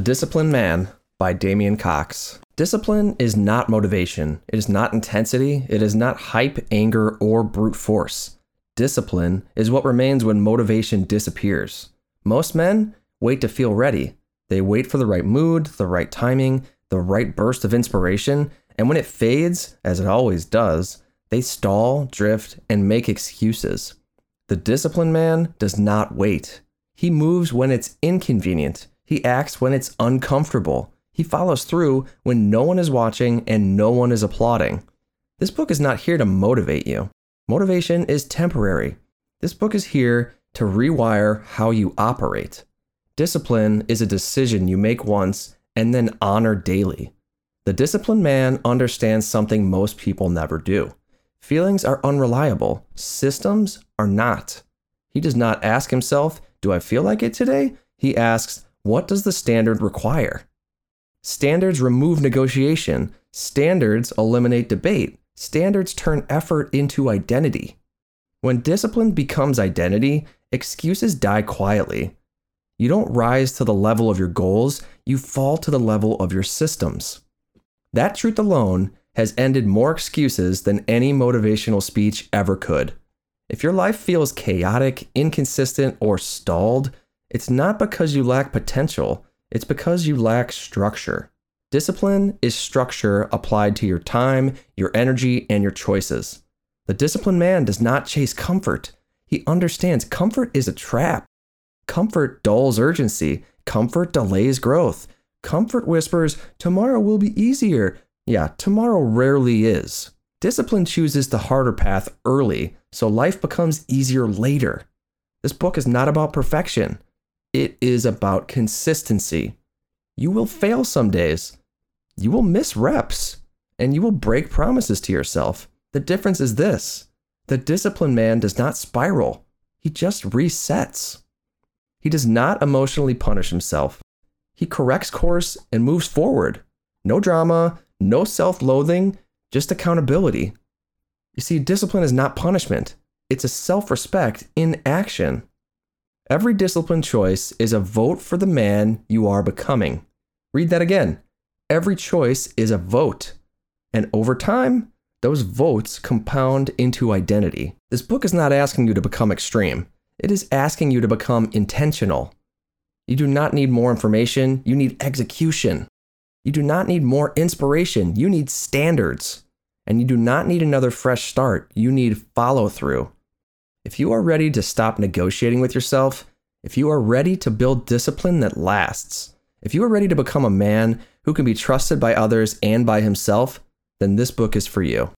Disciplined Man by Damian Cox. Discipline is not motivation. It is not intensity. It is not hype, anger, or brute force. Discipline is what remains when motivation disappears. Most men wait to feel ready. They wait for the right mood, the right timing, the right burst of inspiration, and when it fades, as it always does, they stall, drift, and make excuses. The disciplined man does not wait. He moves when it's inconvenient. He acts when it's uncomfortable. He follows through when no one is watching and no one is applauding. This book is not here to motivate you. Motivation is temporary. This book is here to rewire how you operate. Discipline is a decision you make once and then honor daily. The disciplined man understands something most people never do. Feelings are unreliable. Systems are not. He does not ask himself, "Do I feel like it today?" He asks, "What does the standard require?" Standards remove negotiation. Standards eliminate debate. Standards turn effort into identity. When discipline becomes identity, excuses die quietly. You don't rise to the level of your goals, you fall to the level of your systems. That truth alone has ended more excuses than any motivational speech ever could. If your life feels chaotic, inconsistent, or stalled, it's not because you lack potential, it's because you lack structure. Discipline is structure applied to your time, your energy, and your choices. The disciplined man does not chase comfort. He understands comfort is a trap. Comfort dulls urgency. Comfort delays growth. Comfort whispers, "Tomorrow will be easier." Yeah, tomorrow rarely is. Discipline chooses the harder path early, so life becomes easier later. This book is not about perfection. It is about consistency. You will fail some days. You will miss reps, and you will break promises to yourself. The difference is this: the disciplined man does not spiral. He just resets. He does not emotionally punish himself. He corrects course and moves forward. No drama, no self-loathing, just accountability. You see, discipline is not punishment. It's a self-respect in action. Every disciplined choice is a vote for the man you are becoming. Read that again. Every choice is a vote. And over time, those votes compound into identity. This book is not asking you to become extreme. It is asking you to become intentional. You do not need more information. You need execution. You do not need more inspiration. You need standards. And you do not need another fresh start. You need follow through. If you are ready to stop negotiating with yourself, if you are ready to build discipline that lasts, if you are ready to become a man who can be trusted by others and by himself, then this book is for you.